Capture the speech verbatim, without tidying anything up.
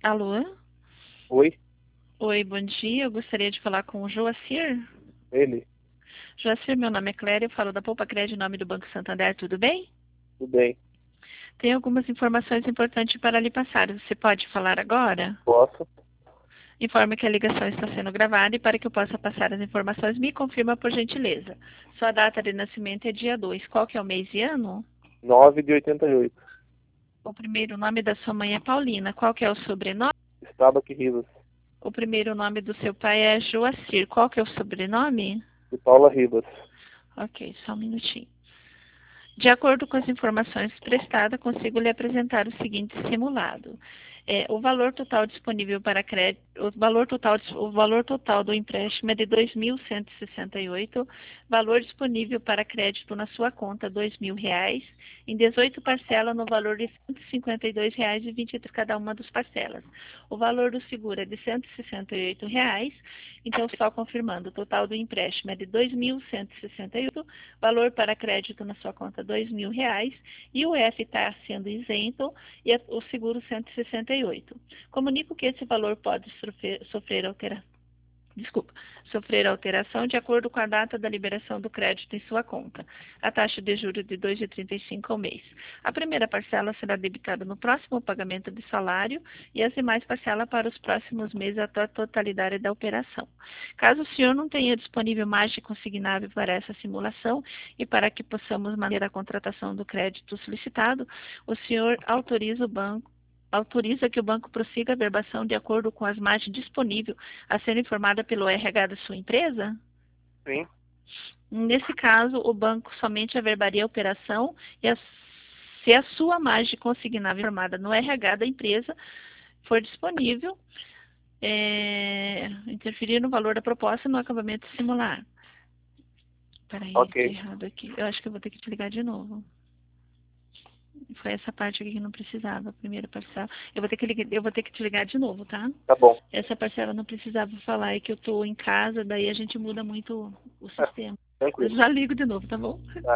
Alô? Oi, Oi, bom dia. Eu gostaria de falar com o Joacir. ele, Joacir, meu nome é Cléria, eu falo da Poupa Crédito em nome do Banco Santander, tudo bem? tudo bem? Tenho algumas informações importantes para lhe passar. Você pode falar agora? Posso? Informe que a ligação está sendo gravada e para que eu possa passar as informações, me confirma por gentileza. Sua data de nascimento é dia dois. Qual que é o mês e ano? Nove de oitenta e oito. O primeiro nome da sua mãe é Paulina. Qual que é o sobrenome? Estava aqui Rivas. O primeiro nome do seu pai é Joacir. Qual que é o sobrenome? De Paula Rivas. Ok, só um minutinho. De acordo com as informações prestadas, consigo lhe apresentar o seguinte simulado. É, o valor total disponível para crédito, o valor total, o valor total do empréstimo é de dois mil cento e sessenta e oito, valor disponível para crédito na sua conta dois mil reais, em dezoito parcelas no valor de cento e cinquenta e dois reais e vinte centavos cada uma das parcelas. O valor do seguro é de cento e sessenta e oito reais, então só confirmando, o total do empréstimo é de dois mil cento e sessenta e oito, valor para crédito na sua conta dois mil reais e o F está sendo isento e o seguro cento e sessenta e oito. Comunico que esse valor pode sofrer, sofrer alteração. Desculpa, sofrer alteração de acordo com a data da liberação do crédito em sua conta. A taxa de juros de dois vírgula trinta e cinco ao mês. A primeira parcela será debitada no próximo pagamento de salário e as demais parcelas para os próximos meses até a totalidade da operação. Caso o senhor não tenha disponível margem consignável para essa simulação e para que possamos manter a contratação do crédito solicitado, o senhor autoriza o banco autoriza que o banco prossiga a verbação de acordo com as margens disponíveis a ser informada pelo R H da sua empresa? Sim. Nesse caso, o banco somente averbaria a operação e a, se a sua margem consignável informada no R H da empresa for disponível, é, interferir no valor da proposta no acabamento simular. Peraí, Ok. tá errado aqui. Eu acho que eu vou ter que te ligar de novo. Foi essa parte aqui que não precisava, a primeira parcela. Eu vou ter que, ligar, eu vou ter que te ligar de novo, tá? Tá bom. Essa parcela não precisava falar, é que eu tô em casa, daí a gente muda muito o Ah, sistema. Eu tranquilo. já ligo de novo, tá bom? Tá.